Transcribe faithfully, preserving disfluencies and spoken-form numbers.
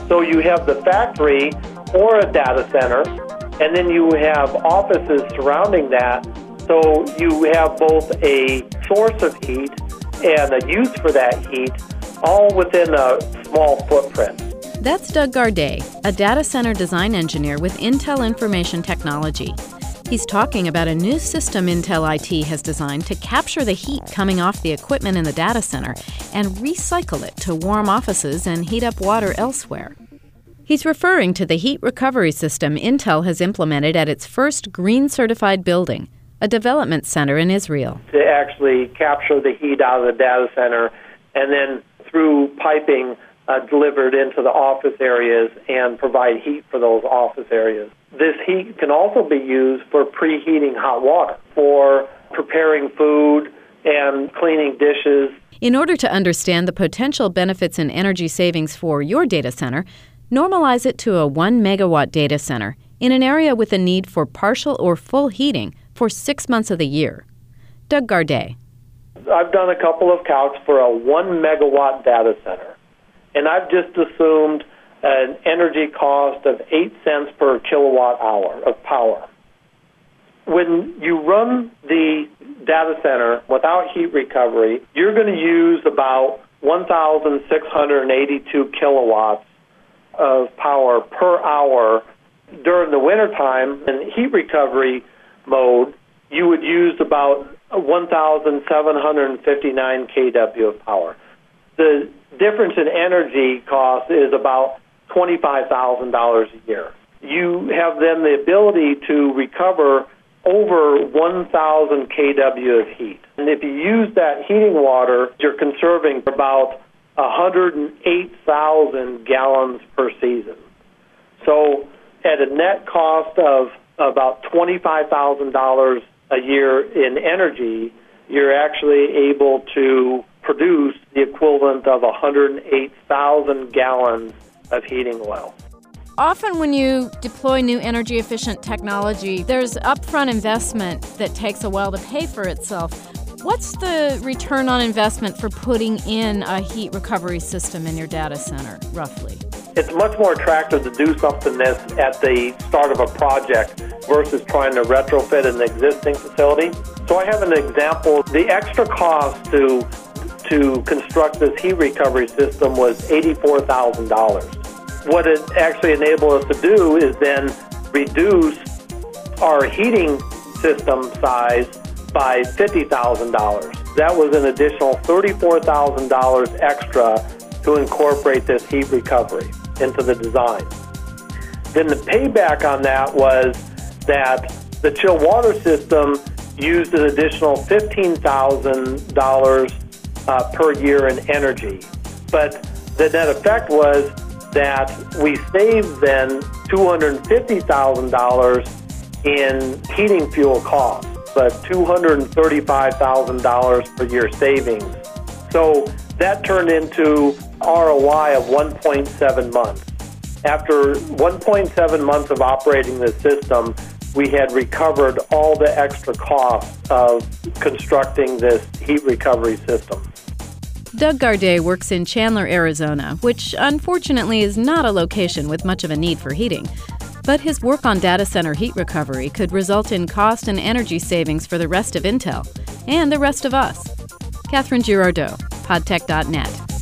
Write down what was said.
So you have the factory or a data center, and then you have offices surrounding that. So you have both a source of heat and a use for that heat, all within a small footprint. That's Doug Garday, a data center design engineer with Intel Information Technology. He's talking about a new system Intel I T has designed to capture the heat coming off the equipment in the data center and recycle it to warm offices and heat up water elsewhere. He's referring to the heat recovery system Intel has implemented at its first green-certified building, a development center in Israel. To actually capture the heat out of the data center and then through piping uh, delivered into the office areas and provide heat for those office areas. This heat can also be used for preheating hot water, for preparing food and cleaning dishes. In order to understand the potential benefits in energy savings for your data center, normalize it to a one megawatt data center in an area with a need for partial or full heating for six months of the year. Doug Garday. I've done a couple of calcs for a one megawatt data center, and I've just assumed an energy cost of eight cents per kilowatt hour of power. When you run the data center without heat recovery, you're going to use about one thousand six hundred eighty-two kilowatts of power per hour. During the wintertime, in heat recovery mode, you would use about one thousand seven hundred fifty-nine kilowatts of power. The difference in energy cost is about twenty-five thousand dollars a year. You have then the ability to recover over one thousand kilowatts of heat. And if you use that heating water, you're conserving about one hundred eight thousand gallons per season. So at a net cost of about twenty-five thousand dollars a year in energy, you're actually able to produce the equivalent of one hundred eight thousand gallons of heating oil. Often when you deploy new energy-efficient technology, there's upfront investment that takes a while to pay for itself. What's the return on investment for putting in a heat recovery system in your data center, roughly? It's much more attractive to do something this at the start of a project versus trying to retrofit an existing facility. So I have an example. The extra cost to to construct this heat recovery system was eighty-four thousand dollars. What it actually enabled us to do is then reduce our heating system size by fifty thousand dollars. That was an additional thirty-four thousand dollars extra to incorporate this heat recovery into the design. Then the payback on that was that the chill water system used an additional fifteen thousand dollars uh, per year in energy. But the net effect was that we saved then two hundred fifty thousand dollars in heating fuel costs, but two hundred thirty-five thousand dollars per year savings. So that turned into R O I of one point seven months. After one point seven months of operating the system, we had recovered all the extra costs of constructing this heat recovery system. Doug Garday works in Chandler, Arizona, which unfortunately is not a location with much of a need for heating. But his work on data center heat recovery could result in cost and energy savings for the rest of Intel and the rest of us. Catherine Girardeau, podtech dot net.